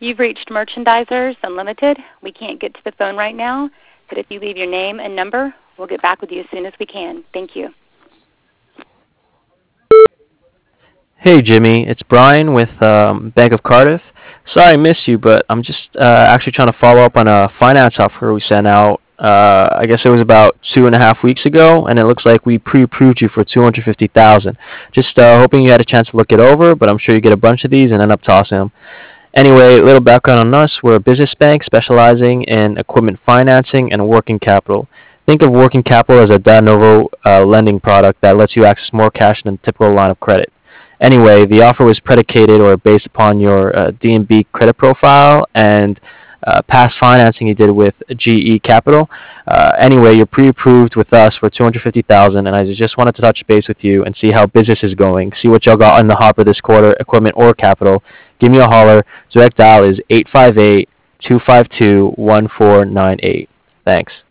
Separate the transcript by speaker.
Speaker 1: You've reached Merchandisers Unlimited. We can't get to the phone right now, but if you leave your name and number, we'll get back with you as soon as we can. Thank you.
Speaker 2: Hey Jimmy, it's Brian with Bank of Cardiff. Sorry I missed you, but I'm just actually trying to follow up on a finance offer we sent out. I guess it was about 2.5 weeks ago, and it looks like we pre-approved you for 250,000. Just hoping you had a chance to look it over, but I'm sure you get a bunch of these and end up tossing them. Anyway, a little background on us. We're a business bank specializing in equipment financing and working capital. Think of working capital as a de novo lending product that lets you access more cash than a typical line of credit. Anyway, the offer was predicated or based upon your D&B credit profile and past financing you did with GE Capital. Anyway, you're pre-approved with us for 250,000, and I just wanted to touch base with you and see how business is going. See what y'all got in the hopper this quarter, equipment or capital. Give me a holler. Direct dial is 858-252-1498. Thanks.